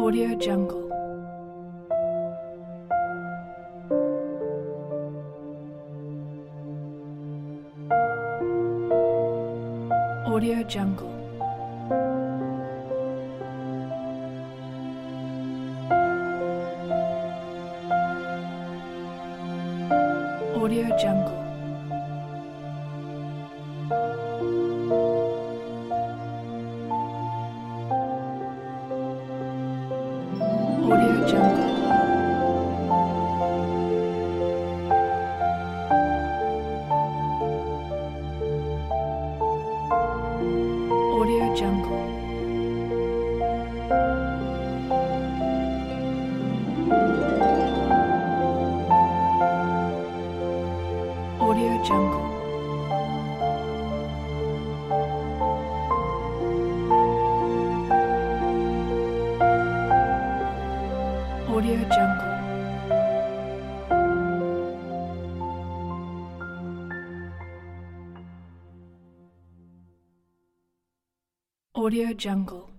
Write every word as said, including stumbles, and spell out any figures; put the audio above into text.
Audio Jungle. Audio Jungle. Audio Jungle. Audio Jungle. Audio Jungle. Audio Jungle. Audio Jungle. Audio Jungle.